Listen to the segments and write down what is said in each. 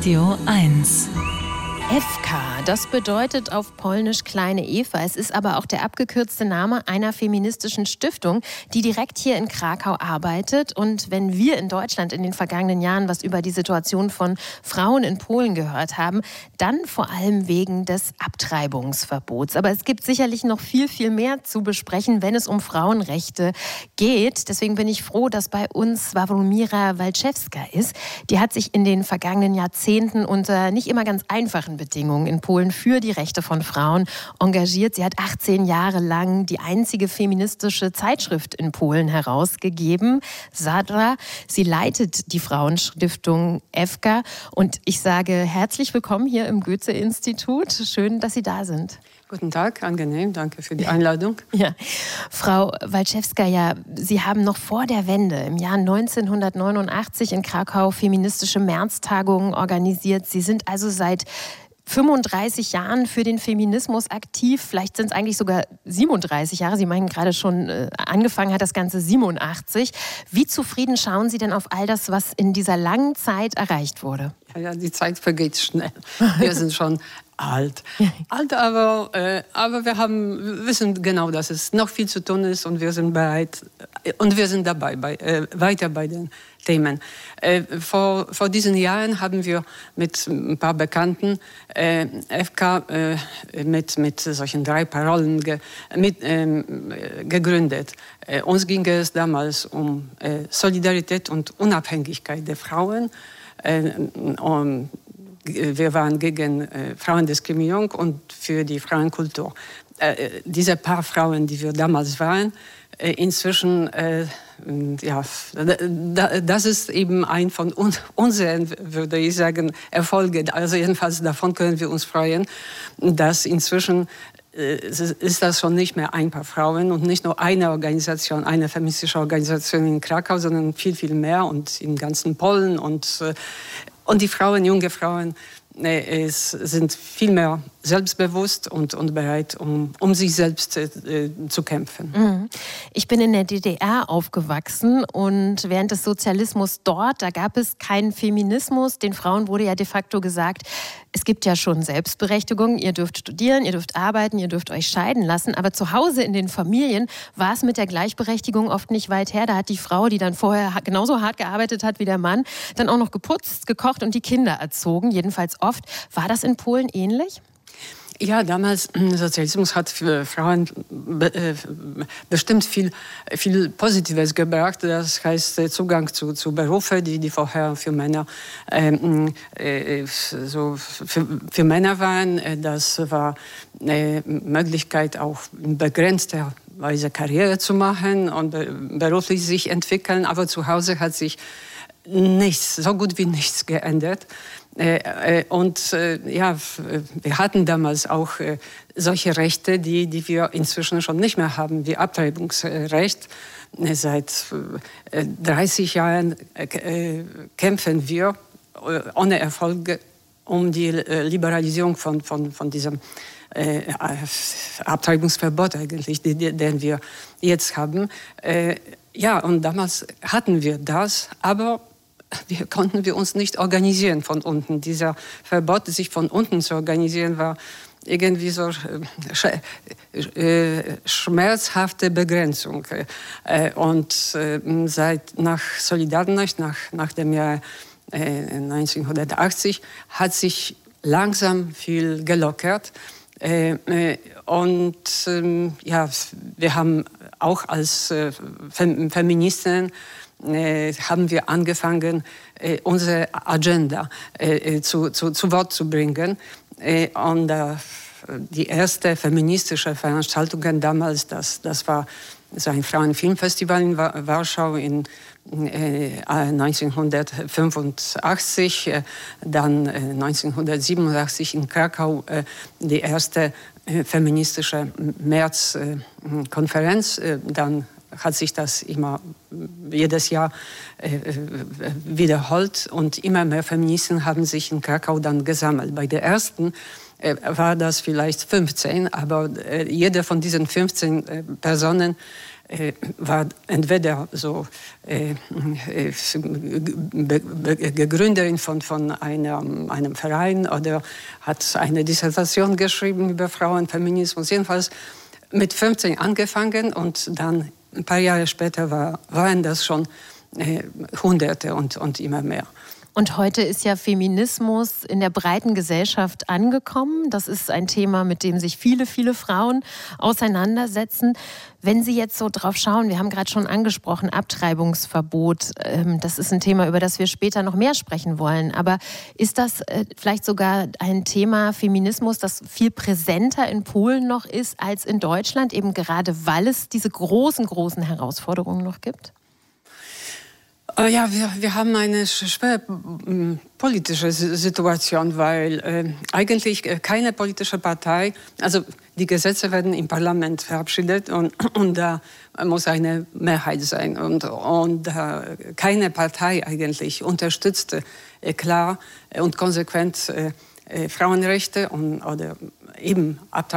Radio 1. FK, das bedeutet auf Polnisch kleine Eva. Es ist aber auch der abgekürzte Name einer feministischen Stiftung, die direkt hier in Krakau arbeitet. Und wenn wir in Deutschland in den vergangenen Jahren was über die Situation von Frauen in Polen gehört haben, dann vor allem wegen des Abtreibungsverbots. Aber es gibt sicherlich noch viel, viel mehr zu besprechen, wenn es um Frauenrechte geht. Deswegen bin ich froh, dass bei uns Sławomira Walczewska ist. Die hat sich in den vergangenen Jahrzehnten unter nicht immer ganz einfachen Bedingungen in Polen für die Rechte von Frauen engagiert. Sie hat 18 Jahre lang die einzige feministische Zeitschrift in Polen herausgegeben, Zadra. Sie leitet die Frauenstiftung FK und ich sage herzlich willkommen hier im Goethe-Institut. Schön, dass Sie da sind. Guten Tag, angenehm, danke für die Einladung. Ja. Frau Walczewska, ja, Sie haben noch vor der Wende im Jahr 1989 in Krakau feministische Märztagungen organisiert. Sie sind also seit 35 Jahren für den Feminismus aktiv, vielleicht sind es eigentlich sogar 37 Jahre. Sie meinen gerade schon, angefangen hat das Ganze 87. Wie zufrieden schauen Sie denn auf all das, was in dieser langen Zeit erreicht wurde? Ja, die Zeit vergeht schnell. Wir sind schon alt, aber wir wissen genau, dass es noch viel zu tun ist und wir sind bereit und wir sind dabei, weiter bei den Themen. Vor diesen Jahren haben wir mit ein paar Bekannten FK mit solchen 3 Parolen gegründet. Uns ging es damals um Solidarität und Unabhängigkeit der Frauen. Wir waren gegen Frauendiskriminierung und für die Frauenkultur. Diese paar Frauen, die wir damals waren, inzwischen, das ist eben ein von unseren, würde ich sagen, Erfolgen. Also jedenfalls davon können wir uns freuen, dass inzwischen ist das schon nicht mehr ein paar Frauen und nicht nur eine Organisation, eine feministische Organisation in Krakau, sondern viel, viel mehr und im ganzen Polen und die Frauen, junge Frauen, sind viel mehr selbstbewusst und bereit, um sich selbst zu kämpfen. Ich bin in der DDR aufgewachsen und während des Sozialismus dort, da gab es keinen Feminismus. Den Frauen wurde ja de facto gesagt, es gibt ja schon Selbstberechtigung, ihr dürft studieren, ihr dürft arbeiten, ihr dürft euch scheiden lassen. Aber zu Hause in den Familien war es mit der Gleichberechtigung oft nicht weit her. Da hat die Frau, die dann vorher genauso hart gearbeitet hat wie der Mann, dann auch noch geputzt, gekocht und die Kinder erzogen, jedenfalls oft. War das in Polen ähnlich? Ja, damals, Sozialismus hat für Frauen bestimmt viel Positives gebracht. Das heißt, Zugang zu Berufen, die vorher für Männer für Männer waren. Das war eine Möglichkeit, auch in begrenzter Weise Karriere zu machen und beruflich sich entwickeln. Aber zu Hause hat sich nichts, so gut wie nichts geändert. Wir hatten damals auch solche Rechte, die wir inzwischen schon nicht mehr haben, wie Abtreibungsrecht. Seit 30 Jahren kämpfen wir ohne Erfolg um die Liberalisierung von diesem Abtreibungsverbot eigentlich, den wir jetzt haben. Und damals hatten wir das, aber konnten wir uns nicht organisieren von unten. Dieser Verbot, sich von unten zu organisieren, war irgendwie so schmerzhafte Begrenzung. Und nach Solidarność, nach dem Jahr 1980, hat sich langsam viel gelockert. Wir haben auch als Feministen haben wir angefangen, unsere Agenda zu Wort zu bringen. Und die erste feministische Veranstaltung damals, das war so ein Frauenfilmfestival in Warschau in 1985, dann 1987 in Krakau die erste feministische Märzkonferenz. Dann hat sich das immer jedes Jahr wiederholt und immer mehr Feministen haben sich in Krakau dann gesammelt. Bei der ersten war das vielleicht 15, aber jede von diesen 15 Personen war entweder so Gründerin von einem Verein oder hat eine Dissertation geschrieben über Frauenfeminismus. Jedenfalls mit 15 angefangen und dann ein paar Jahre später waren das schon Hunderte und immer mehr. Und heute ist ja Feminismus in der breiten Gesellschaft angekommen. Das ist ein Thema, mit dem sich viele, viele Frauen auseinandersetzen. Wenn Sie jetzt so drauf schauen, wir haben gerade schon angesprochen, Abtreibungsverbot, das ist ein Thema, über das wir später noch mehr sprechen wollen. Aber ist das vielleicht sogar ein Thema Feminismus, das viel präsenter in Polen noch ist als in Deutschland, eben gerade weil es diese großen Herausforderungen noch gibt? Ja, wir haben eine schwere politische Situation, weil eigentlich keine politische Partei, also die Gesetze werden im Parlament verabschiedet und da muss eine Mehrheit sein. Und keine Partei eigentlich unterstützt klar und konsequent Frauenrechte oder eben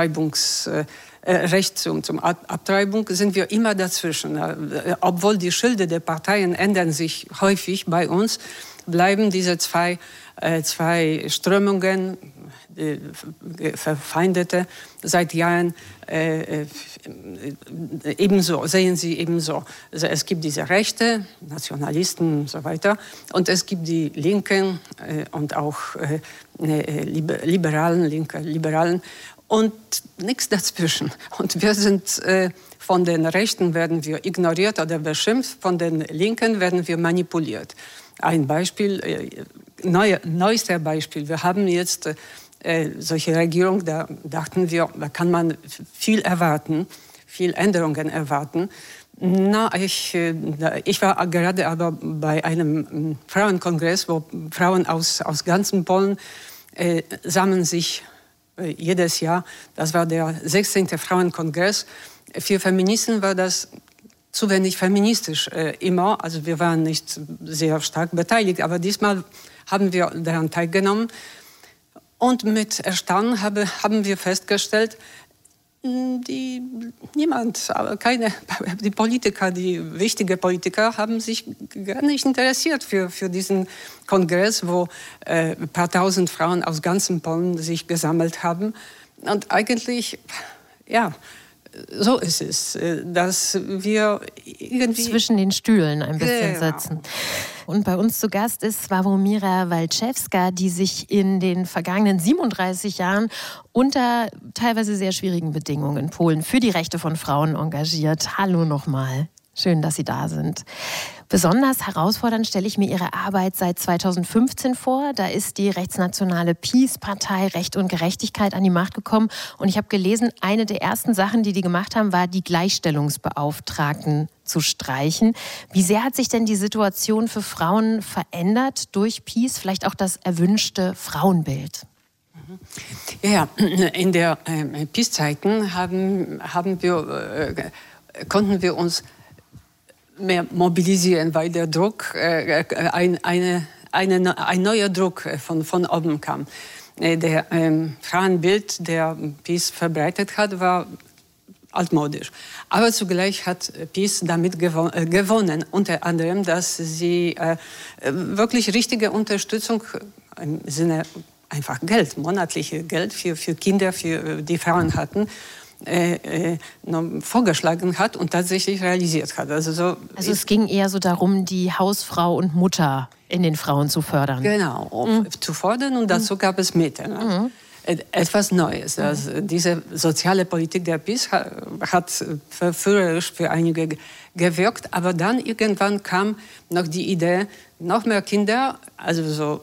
Recht zum Abtreibung, sind wir immer dazwischen. Obwohl die Schilder der Parteien ändern sich häufig bei uns, bleiben diese zwei Strömungen, Verfeindete, seit Jahren ebenso, sehen sie ebenso. Also es gibt diese Rechte, Nationalisten und so weiter, und es gibt die Linken und auch Liberalen. Und nichts dazwischen. Und wir sind von den Rechten werden wir ignoriert oder beschimpft, von den Linken werden wir manipuliert. Ein Beispiel, neuester Beispiel. Wir haben jetzt solche Regierung, da dachten wir, da kann man viel erwarten, viel Änderungen erwarten. Ich war gerade aber bei einem Frauenkongress, wo Frauen aus ganzen Polen sammeln sich jedes Jahr. Das war der 16. Frauenkongress. Für Feministen war das zu wenig feministisch immer. Also wir waren nicht sehr stark beteiligt, aber diesmal haben wir daran teilgenommen. Und mit Erstaunen haben wir festgestellt, die Politiker, die wichtigen Politiker, haben sich gar nicht interessiert für diesen Kongress, wo ein paar tausend Frauen aus ganzem Polen sich gesammelt haben. Und eigentlich, ja, so ist es, dass wir irgendwie zwischen den Stühlen ein bisschen sitzen. Und bei uns zu Gast ist Sławomira Walczewska, die sich in den vergangenen 37 Jahren unter teilweise sehr schwierigen Bedingungen in Polen für die Rechte von Frauen engagiert. Hallo nochmal. Schön, dass Sie da sind. Besonders herausfordernd stelle ich mir Ihre Arbeit seit 2015 vor. Da ist die rechtsnationale PiS-Partei Recht und Gerechtigkeit an die Macht gekommen. Und ich habe gelesen, eine der ersten Sachen, die gemacht haben, war, die Gleichstellungsbeauftragten zu streichen. Wie sehr hat sich denn die Situation für Frauen verändert durch PiS? Vielleicht auch das erwünschte Frauenbild? Ja, in der PiS-Zeiten konnten wir uns mehr mobilisieren, weil der Druck, ein neuer Druck von oben kam. Der Frauenbild, der PiS verbreitet hat, war altmodisch. Aber zugleich hat PiS damit gewonnen, unter anderem, dass sie wirklich richtige Unterstützung im Sinne einfach Geld, monatliche Geld für Kinder, für die Frauen hatten, vorgeschlagen hat und tatsächlich realisiert hat. Also es ging eher so darum, die Hausfrau und Mutter in den Frauen zu fördern. Genau, zu fördern, und dazu gab es Mittel. Ne? Etwas Neues. Also diese soziale Politik der PiS hat verführerisch für einige gewirkt, aber dann irgendwann kam noch die Idee, noch mehr Kinder, also so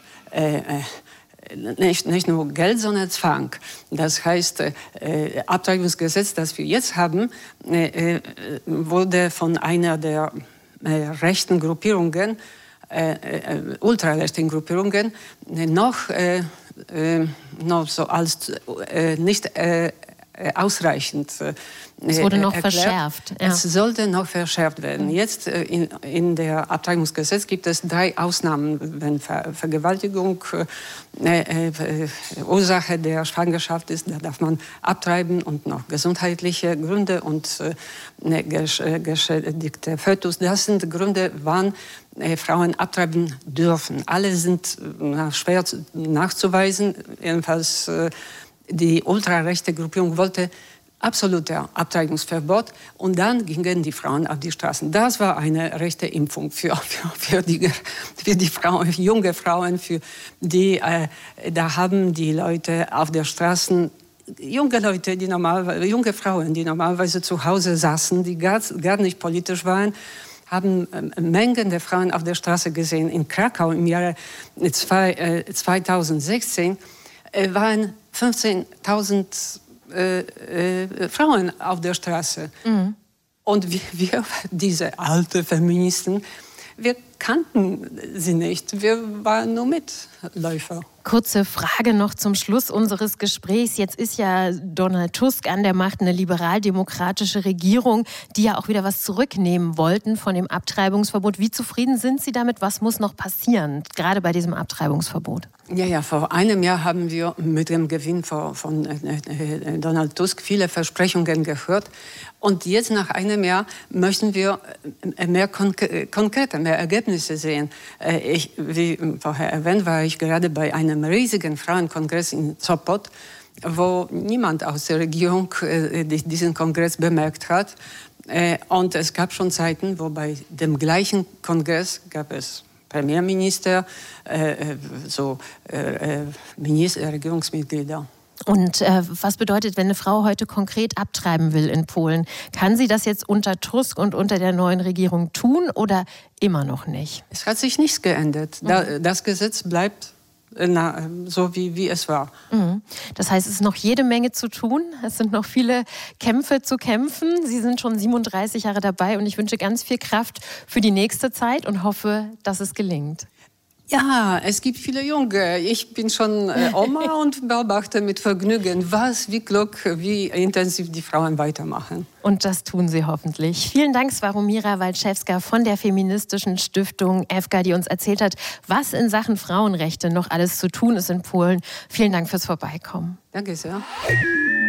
nicht nur Geld, sondern Zwang. Das heißt, Abtreibungsgesetz, das wir jetzt haben, wurde von einer der rechten Gruppierungen, ultrarechten Gruppierungen, noch so als nicht ausreichend es wurde noch erklärt. verschärft. Ja. Es sollte noch verschärft werden. Jetzt in der Abtreibungsgesetz gibt es 3 Ausnahmen, wenn Vergewaltigung Ursache der Schwangerschaft ist. Da darf man abtreiben und noch gesundheitliche Gründe und geschädigte Fötus. Das sind Gründe, wann Frauen abtreiben dürfen. Alle sind schwer nachzuweisen. Jedenfalls die ultrarechte Gruppierung wollte absoluter Abtreibungsverbot und dann gingen die Frauen auf die Straßen. Das war eine rechte Impfung für die Frauen, junge Frauen, für die da haben die Leute auf der Straße junge Frauen, die normalerweise zu Hause saßen, die gar nicht politisch waren, haben Mengen der Frauen auf der Straße gesehen. In Krakau im Jahre 2016 waren 15.000 Frauen auf der Straße. Mhm. Und wir, diese alten Feministen, wir kannten sie nicht. Wir waren nur Mitläufer. Kurze Frage noch zum Schluss unseres Gesprächs. Jetzt ist ja Donald Tusk an der Macht, eine liberal-demokratische Regierung, die ja auch wieder was zurücknehmen wollten von dem Abtreibungsverbot. Wie zufrieden sind Sie damit? Was muss noch passieren, gerade bei diesem Abtreibungsverbot? Ja, vor einem Jahr haben wir mit dem Gewinn von Donald Tusk viele Versprechungen gehört. Und jetzt nach einem Jahr möchten wir mehr konkrete, mehr Ergebnisse sehen. Wie vorher erwähnt, war ich gerade bei einem riesigen Frauenkongress in Sopot, wo niemand aus der Regierung diesen Kongress bemerkt hat. Und es gab schon Zeiten, wo bei dem gleichen Kongress gab es Premierminister, Regierungsmitglieder. Und was bedeutet, wenn eine Frau heute konkret abtreiben will in Polen? Kann sie das jetzt unter Tusk und unter der neuen Regierung tun oder immer noch nicht? Es hat sich nichts geändert. Das Gesetz bleibt so wie es war. Das heißt, es ist noch jede Menge zu tun. Es sind noch viele Kämpfe zu kämpfen. Sie sind schon 37 Jahre dabei und ich wünsche ganz viel Kraft für die nächste Zeit und hoffe, dass es gelingt. Ja, es gibt viele Junge. Ich bin schon Oma und beobachte mit Vergnügen, wie klug, wie intensiv die Frauen weitermachen. Und das tun sie hoffentlich. Vielen Dank, Sławomira Walczewska von der feministischen Stiftung EFGA, die uns erzählt hat, was in Sachen Frauenrechte noch alles zu tun ist in Polen. Vielen Dank fürs Vorbeikommen. Danke sehr.